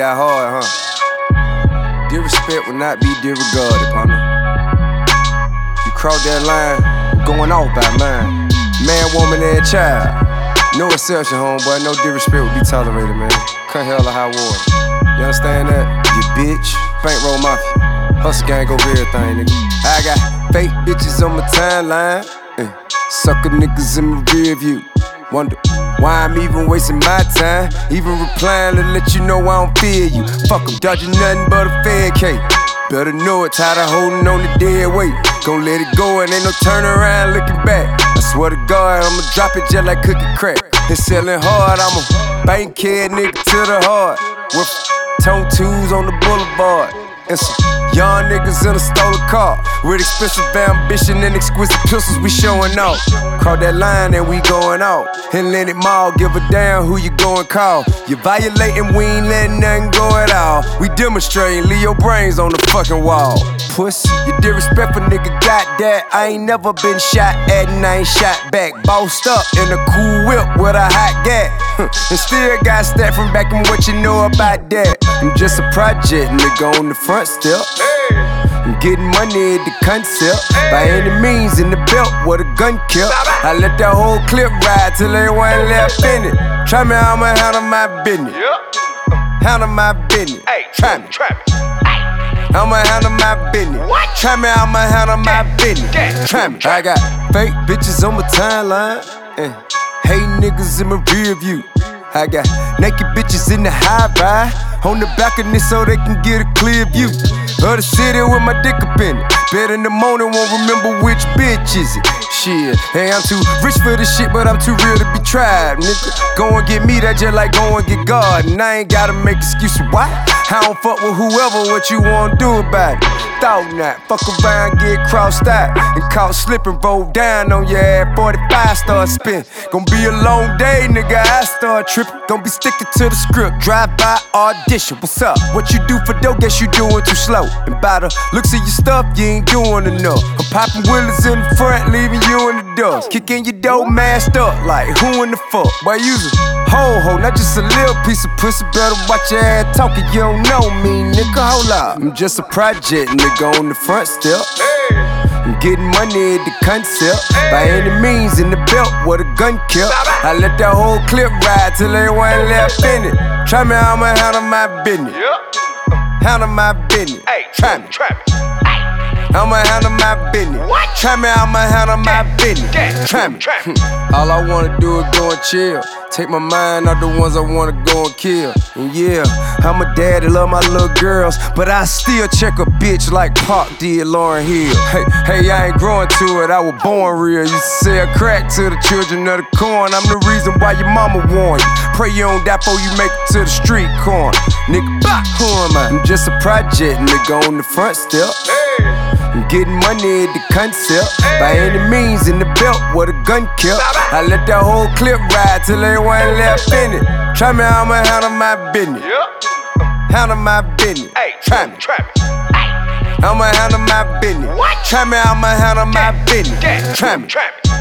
die hard, huh? Disrespect will not be disregarded, partner. You cross that line, I'm going off by mine. Man, woman, and child. No exception, homeboy. No disrespect will be tolerated, man. Cut hell or high water. You understand that? You bitch. Bankroll mafia. Hustle gang over everything, nigga. I got fake bitches on my timeline. Sucker niggas in my rear view. Wonder why I'm even wasting my time. Even replying to let you know I don't fear you. Fuck 'em, dodging nothing but a fed cake. Better know it, tired of holding on the dead weight. Gon' let it go and ain't no turn around looking back. I swear to God, I'ma drop it just like cookie crack. And selling hard, I'm a bankhead nigga to the heart. With tone twos on the boulevard. And some young niggas in a stolen car. With expensive ambition and exquisite pistols, we showing off. Cross that line and we going out. Atlantic Mall, give a damn who you going call. You violating, we ain't letting nothing go at all. We demonstrating, leave your brains on the fucking wall. Puss, you disrespectful nigga got that. I ain't never been shot at and I ain't shot back. Bossed up in a cool whip with a hot gat. And still got stacked from back and what you know about that. I'm just a project nigga on the front step. I'm getting money at the concept. By any means in the belt with a gun kept. I let that whole clip ride till everyone left in it. Try me, I'ma handle my business. Handle my business. Try me. I'ma handle my business. Try me, I'ma handle my business. Try me. I got fake bitches on my timeline. Hating niggas in my rear view. I got naked bitches in the high ride. On the balcony so they can get a clear view of the city with my dick up in it. Bet in the morning won't remember which bitch is it. Shit, hey, I'm too rich for this shit, but I'm too real to be tried, nigga. Go and get me, that just like go and get God. And I ain't gotta make excuses why. I don't fuck with whoever, what you wanna do about it? Thought not, fuck around, get crossed out. And caught slipping, roll down on your ass, 45 start spin. Gonna be a long day, nigga, I start tripping. Gonna be sticking to the script, drive by, audition. What's up? What you do for dough, guess you doing too slow. And by the looks of your stuff, you ain't doing enough. I'm popping willies in the front, leaving you in the dust. Kicking your dough masked up, like who in the fuck? Boy, use a ho-ho, not just a little piece of pussy. Better watch your ass talking, you don't know me, nigga, hold up. I'm just a project, nigga, on the front step. I'm getting money at the concept. By any means in the belt with a gun kept. I let that whole clip ride till everyone left in it. Try me, I'ma handle my business. Handle my business. Try me. I'ma handle my business. Try me, I'ma handle my business. Try me. All I wanna do is go and chill. Take my mind out the ones I wanna go and kill. And yeah, I'm a daddy, love my little girls, but I still check a bitch like Pac did Lauryn Hill. Hey, I ain't growing to it, I was born real. You sell crack to the children of the corn. I'm the reason why your mama warned you. Pray you don't die before you make it to the street corner. Nigga, who am I? I'm just a project, nigga, on the front step. I'm getting money at the concept. By any means in the belt with a gun kept. I let that whole clip ride till everyone left in it. Try me, I'ma handle my business. Handle my business. Try me. I'ma handle my business. Try me, I'ma handle my business. Try me.